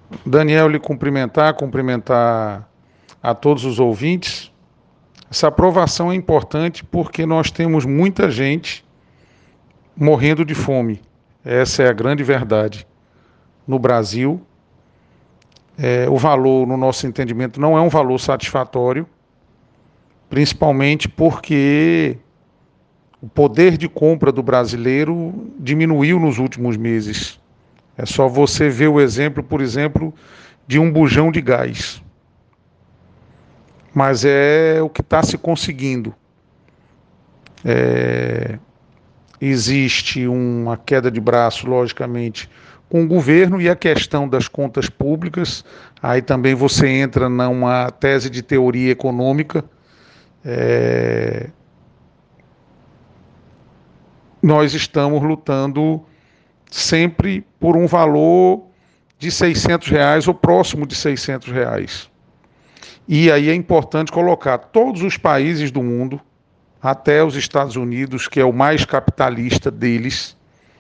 Daniel, lhe cumprimentar a todos os ouvintes. Essa aprovação é importante porque nós temos muita gente morrendo de fome. Essa é a grande verdade. No Brasil, o valor, no nosso entendimento, não é um valor satisfatório, principalmente porque o poder de compra do brasileiro diminuiu nos últimos meses. É só você ver o exemplo, por exemplo, de um bujão de gás. Mas é o que está se conseguindo. Existe uma queda de braço, logicamente, com o governo e a questão das contas públicas. Aí também você entra numa tese de teoria econômica. Nós estamos lutando sempre por um valor de R$ 600 ou próximo de R$ 600. E aí é importante colocar todos os países do mundo, até os Estados Unidos, que é o mais capitalista deles,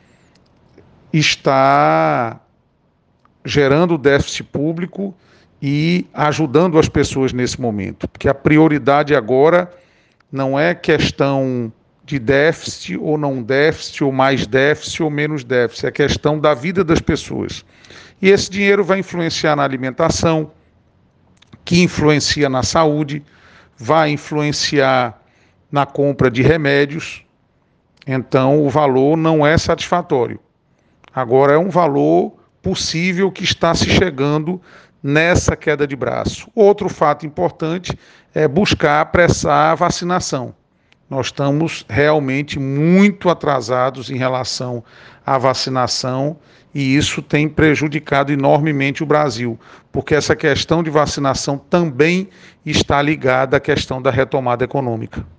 está gerando déficit público e ajudando as pessoas nesse momento. Porque a prioridade agora não é questão de déficit ou não déficit, ou mais déficit ou menos déficit, é questão da vida das pessoas. E esse dinheiro vai influenciar na alimentação, que influencia na saúde, vai influenciar na compra de remédios. Então, o valor não é satisfatório. Agora, é um valor possível que está se chegando nessa queda de braço. Outro fato importante é buscar apressar a vacinação. Nós estamos realmente muito atrasados em relação à vacinação e isso tem prejudicado enormemente o Brasil, porque essa questão de vacinação também está ligada à questão da retomada econômica.